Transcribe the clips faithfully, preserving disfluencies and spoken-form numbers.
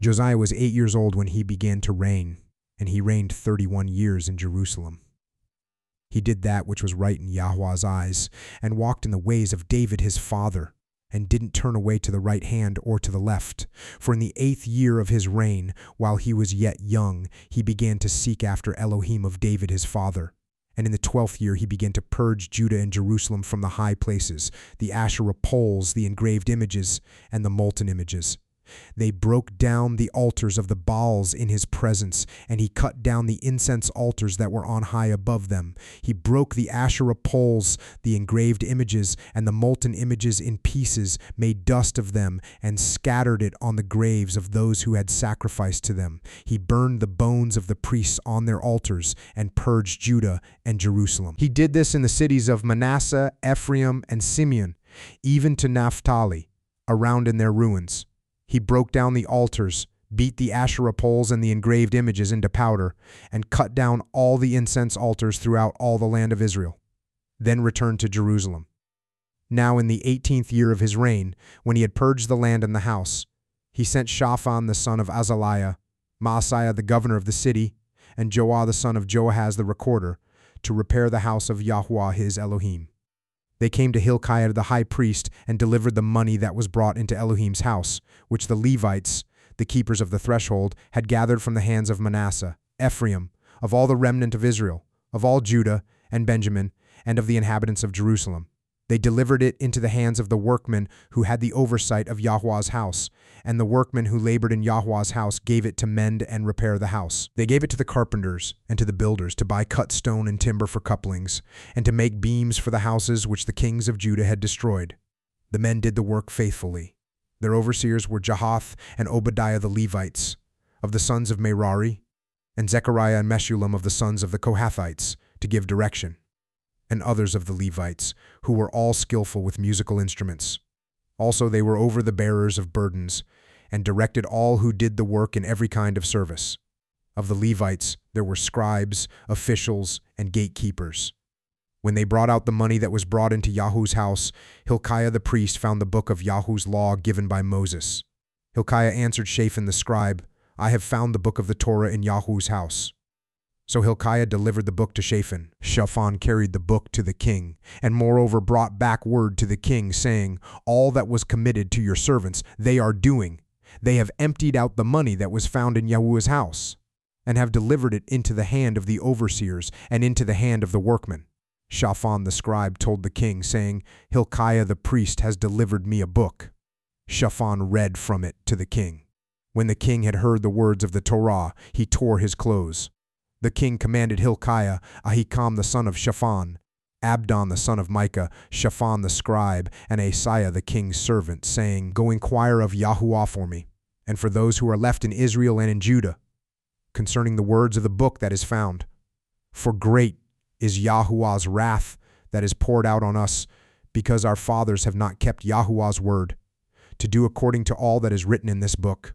Josiah was eight years old when he began to reign, and he reigned thirty-one years in Jerusalem. He did that which was right in Yahweh's eyes, and walked in the ways of David his father, and didn't turn away to the right hand or to the left. For in the eighth year of his reign, while he was yet young, he began to seek after Elohim of David his father. And in the twelfth year he began to purge Judah and Jerusalem from the high places, the Asherah poles, the engraved images, and the molten images. They broke down the altars of the Baals in his presence, and he cut down the incense altars that were on high above them. He broke the Asherah poles, the engraved images, and the molten images in pieces, made dust of them, and scattered it on the graves of those who had sacrificed to them. He burned the bones of the priests on their altars, and purged Judah and Jerusalem. He did this in the cities of Manasseh, Ephraim, and Simeon, even to Naphtali, around in their ruins. He broke down the altars, beat the Asherah poles and the engraved images into powder, and cut down all the incense altars throughout all the land of Israel, then returned to Jerusalem. Now in the eighteenth year of his reign, when he had purged the land and the house, he sent Shaphan the son of Azaliah, Maaseiah the governor of the city, and Joah the son of Joahaz the recorder, to repair the house of Yahweh his Elohim. They came to Hilkiah the high priest and delivered the money that was brought into Elohim's house, which the Levites, the keepers of the threshold, had gathered from the hands of Manasseh, Ephraim, of all the remnant of Israel, of all Judah and Benjamin, and of the inhabitants of Jerusalem. They delivered it into the hands of the workmen who had the oversight of Yahweh's house, and the workmen who labored in Yahweh's house gave it to mend and repair the house. They gave it to the carpenters and to the builders to buy cut stone and timber for couplings, and to make beams for the houses which the kings of Judah had destroyed. The men did the work faithfully. Their overseers were Jahath and Obadiah the Levites, of the sons of Merari, and Zechariah and Meshullam of the sons of the Kohathites, to give direction, and others of the Levites, who were all skillful with musical instruments. Also they were over the bearers of burdens, and directed all who did the work in every kind of service. Of the Levites there were scribes, officials, and gatekeepers. When they brought out the money that was brought into Yahu's house, Hilkiah the priest found the book of Yahu's law given by Moses. Hilkiah answered Shaphan the scribe, I have found the book of the Torah in Yahu's house. So Hilkiah delivered the book to Shaphan. Shaphan carried the book to the king, and moreover brought back word to the king, saying, All that was committed to your servants they are doing. They have emptied out the money that was found in Yahu's house, and have delivered it into the hand of the overseers, and into the hand of the workmen. Shaphan the scribe told the king, saying, Hilkiah the priest has delivered me a book. Shaphan read from it to the king. When the king had heard the words of the Torah, he tore his clothes. The king commanded Hilkiah, Ahikam the son of Shaphan, Abdon the son of Micah, Shaphan the scribe, and Asaiah the king's servant, saying, Go inquire of Yahuwah for me, and for those who are left in Israel and in Judah, concerning the words of the book that is found. For great is Yahuwah's wrath that is poured out on us, because our fathers have not kept Yahuwah's word, to do according to all that is written in this book.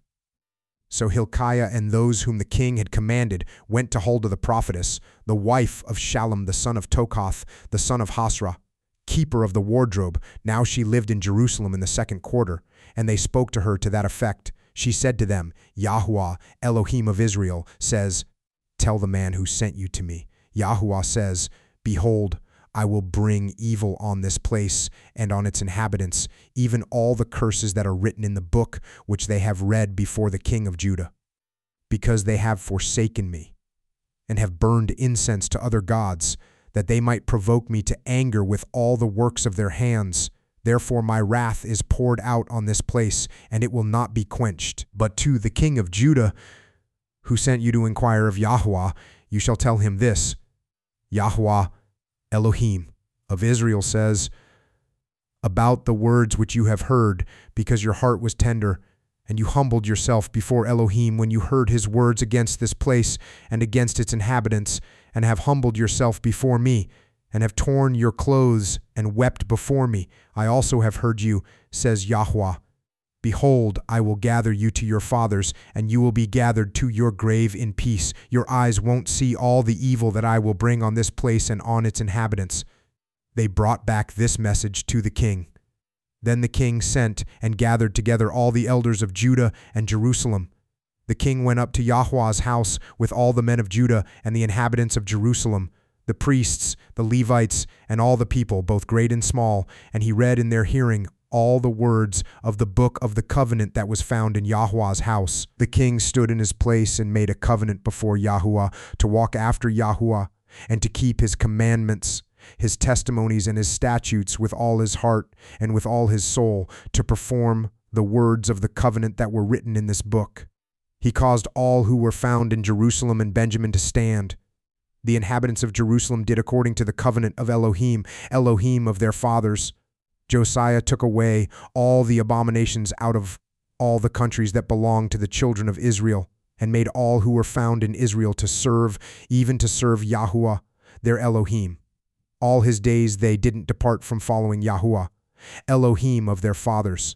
So Hilkiah and those whom the king had commanded went to Huldah the prophetess, the wife of Shallum the son of Tokath, the son of Hasrah, keeper of the wardrobe. Now she lived in Jerusalem in the second quarter, and they spoke to her to that effect. She said to them, Yahuwah, Elohim of Israel, says, Tell the man who sent you to me. Yahuwah says, Behold, I will bring evil on this place and on its inhabitants, even all the curses that are written in the book which they have read before the king of Judah, because they have forsaken me, and have burned incense to other gods, that they might provoke me to anger with all the works of their hands. Therefore my wrath is poured out on this place, and it will not be quenched. But to the king of Judah, who sent you to inquire of Yahuwah, you shall tell him this, Yahuwah, Elohim of Israel says, about the words which you have heard, because your heart was tender, and you humbled yourself before Elohim when you heard his words against this place and against its inhabitants, and have humbled yourself before me, and have torn your clothes and wept before me. I also have heard you, says Yahweh. Behold, I will gather you to your fathers, and you will be gathered to your grave in peace. Your eyes won't see all the evil that I will bring on this place and on its inhabitants. They brought back this message to the king. Then the king sent and gathered together all the elders of Judah and Jerusalem, The king went up to Yahweh's house with all the men of Judah and the inhabitants of Jerusalem, the priests, the Levites, and all the people, both great and small, and he read in their hearing all the words of the book of the covenant that was found in Yahweh's house. The king stood in his place and made a covenant before Yahuwah to walk after Yahuwah and to keep his commandments, his testimonies, and his statutes with all his heart and with all his soul, to perform the words of the covenant that were written in this book. He caused all who were found in Jerusalem and Benjamin to stand. The inhabitants of Jerusalem did according to the covenant of Elohim, Elohim of their fathers. Josiah took away all the abominations out of all the countries that belonged to the children of Israel, and made all who were found in Israel to serve, even to serve Yahuwah, their Elohim. All his days they didn't depart from following Yahuwah, Elohim of their fathers.